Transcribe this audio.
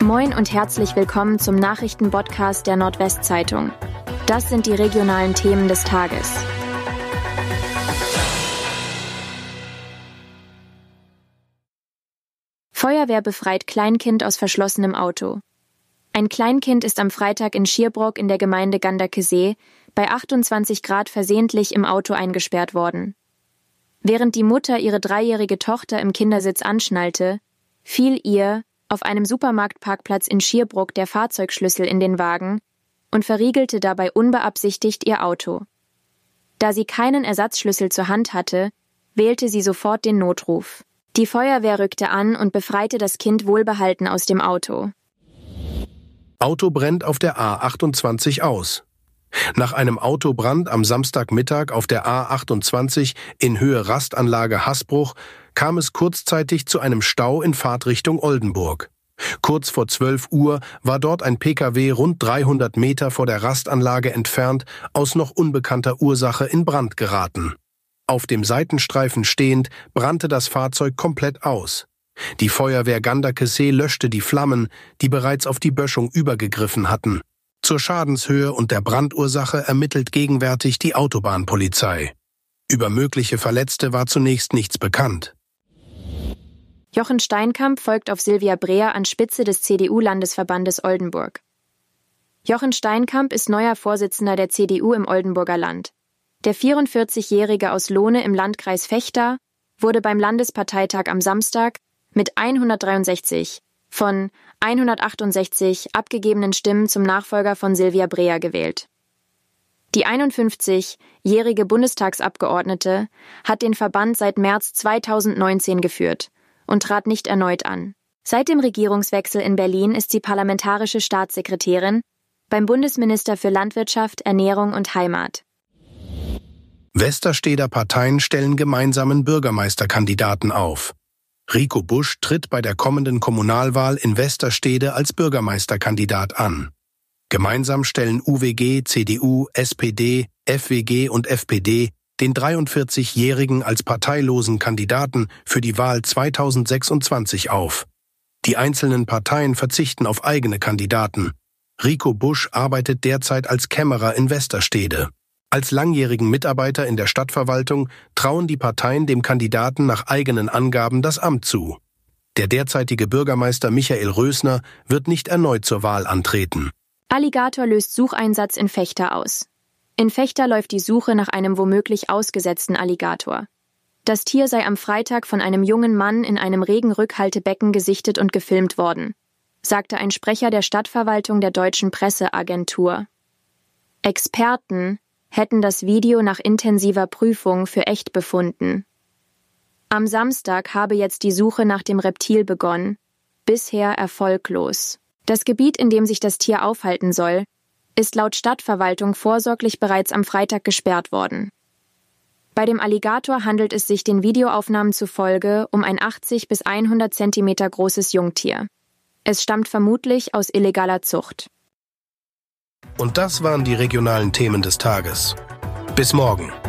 Moin und herzlich willkommen zum Nachrichtenpodcast der Nordwestzeitung. Das sind die regionalen Themen des Tages. Feuerwehr befreit Kleinkind aus verschlossenem Auto. Ein Kleinkind ist am Freitag in Schierbrock in der Gemeinde Ganderkesee bei 28 Grad versehentlich im Auto eingesperrt worden. Während die Mutter ihre 3-jährige Tochter im Kindersitz anschnallte, fiel ihr auf einem Supermarktparkplatz in Schierbrock der Fahrzeugschlüssel in den Wagen und verriegelte dabei unbeabsichtigt ihr Auto. Da sie keinen Ersatzschlüssel zur Hand hatte, wählte sie sofort den Notruf. Die Feuerwehr rückte an und befreite das Kind wohlbehalten aus dem Auto. Auto brennt auf der A28 aus. Nach einem Autobrand am Samstagmittag auf der A28 in Höhe Rastanlage Hasbruch kam es kurzzeitig zu einem Stau in Fahrtrichtung Oldenburg. Kurz vor 12 Uhr war dort ein Pkw rund 300 Meter vor der Rastanlage entfernt aus noch unbekannter Ursache in Brand geraten. Auf dem Seitenstreifen stehend brannte das Fahrzeug komplett aus. Die Feuerwehr Ganderkesee löschte die Flammen, die bereits auf die Böschung übergegriffen hatten. Zur Schadenshöhe und der Brandursache ermittelt gegenwärtig die Autobahnpolizei. Über mögliche Verletzte war zunächst nichts bekannt. Jochen Steinkamp folgt auf Silvia Breer an Spitze des CDU-Landesverbandes Oldenburg. Jochen Steinkamp ist neuer Vorsitzender der CDU im Oldenburger Land. Der 44-Jährige aus Lohne im Landkreis Vechta wurde beim Landesparteitag am Samstag mit 163 von 168 abgegebenen Stimmen zum Nachfolger von Silvia Breer gewählt. Die 51-jährige Bundestagsabgeordnete hat den Verband seit März 2019 geführt und trat nicht erneut an. Seit dem Regierungswechsel in Berlin ist sie parlamentarische Staatssekretärin beim Bundesminister für Landwirtschaft, Ernährung und Heimat. Westersteder Parteien stellen gemeinsamen Bürgermeisterkandidaten auf. Rico Busch tritt bei der kommenden Kommunalwahl in Westerstede als Bürgermeisterkandidat an. Gemeinsam stellen UWG, CDU, SPD, FWG und FPD den 43-Jährigen als parteilosen Kandidaten für die Wahl 2026 auf. Die einzelnen Parteien verzichten auf eigene Kandidaten. Rico Busch arbeitet derzeit als Kämmerer in Westerstede. Als langjährigen Mitarbeiter in der Stadtverwaltung trauen die Parteien dem Kandidaten nach eigenen Angaben das Amt zu. Der derzeitige Bürgermeister Michael Rösner wird nicht erneut zur Wahl antreten. Alligator löst Sucheinsatz in Vechta aus. In Vechta läuft die Suche nach einem womöglich ausgesetzten Alligator. Das Tier sei am Freitag von einem jungen Mann in einem Regenrückhaltebecken gesichtet und gefilmt worden, sagte ein Sprecher der Stadtverwaltung der Deutschen Presseagentur. Experten hätten das Video nach intensiver Prüfung für echt befunden. Am Samstag habe jetzt die Suche nach dem Reptil begonnen, bisher erfolglos. Das Gebiet, in dem sich das Tier aufhalten soll, ist laut Stadtverwaltung vorsorglich bereits am Freitag gesperrt worden. Bei dem Alligator handelt es sich den Videoaufnahmen zufolge um ein 80 bis 100 Zentimeter großes Jungtier. Es stammt vermutlich aus illegaler Zucht. Und das waren die regionalen Themen des Tages. Bis morgen.